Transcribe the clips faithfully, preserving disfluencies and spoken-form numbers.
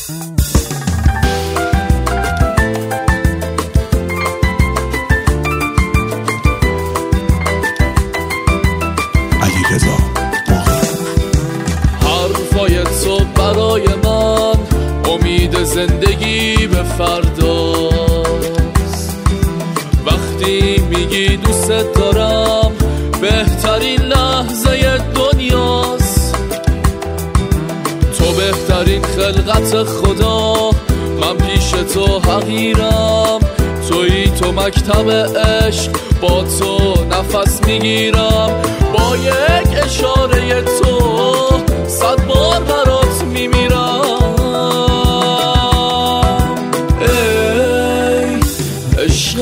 حرفای تو برای من امید زندگی به فرداست. وقتی میگی دوست دارم بهترین لحظه دنیاست. تو بهترین خلقت خدا، من پیش تو حقیرم. تویی تو مکتب عشق، با تو نفس میگیرم. با یک اشاره تو صد بار برات میمیرم. ای عشق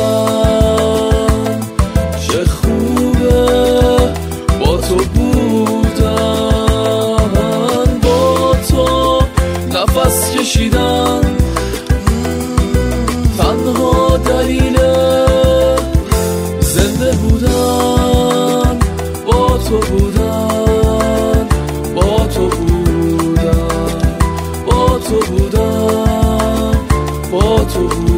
من چه خوبه با تو بودن، با تو نفس کشیدن. تنها دلیل زنده بودن با تو بودن، با تو بودن، با تو بودن، با تو بودن.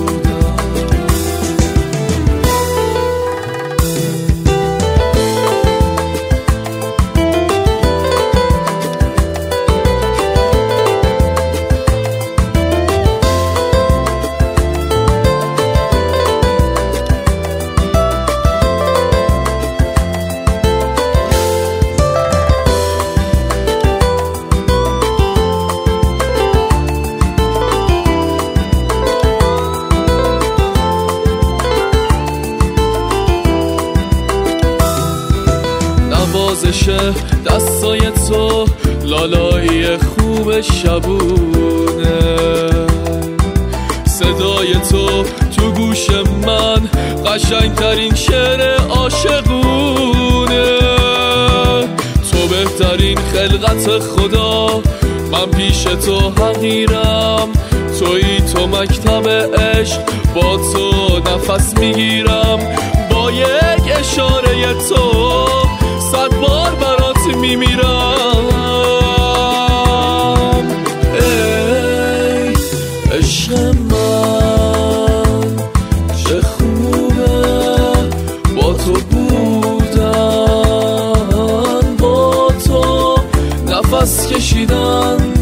نوازش دستای تو، لالایی خوب شبونه. صدای تو تو گوش من قشنگترین شعر عاشقونه. تو بهترین خلقت خدا، من پیش تو حقیرم. تویی تو مکتب عشق، با تو نفس میگیرم. با یک اشاره تو صد بار برات میمیرم. ای عشق من چه خوبه با تو بودن، با تو نفس کشیدن.